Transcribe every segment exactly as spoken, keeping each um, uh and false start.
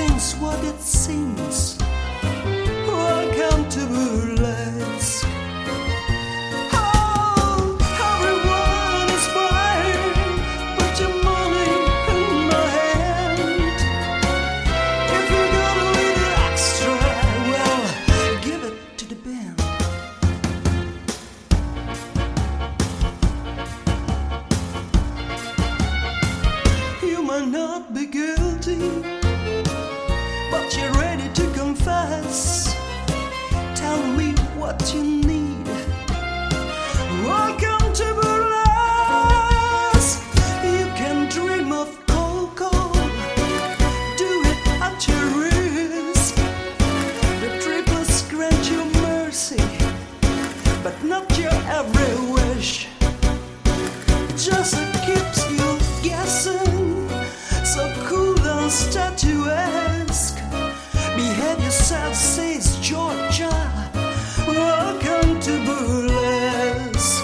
everything's what it seems. Welcome to burlesque. Oh, everyone is buying. Put your money in my hand. If you got a little extra, well, give it to the band. You might not be guilty, but you're ready to confess. Tell me what you need. Welcome to burlesque. You can dream of Coco, do it at your risk. The triplets grant you mercy, but not your every wish. Just keeps you guessing, so cool and statuesque. Behave yourself, says Georgia. Welcome to burlesque.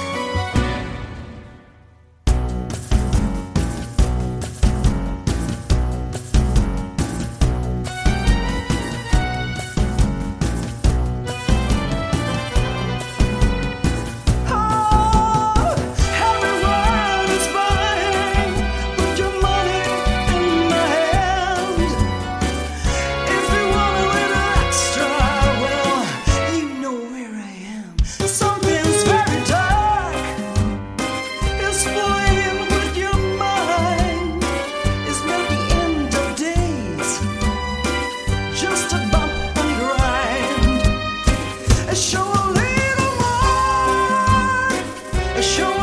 Oh, everyone is buying. Put your money in my hand. If you want a little extra, well, you know where I am. Something's very dark. It's playing with your mind. It's not the end of days, just a bump and grind. Show a little more. Show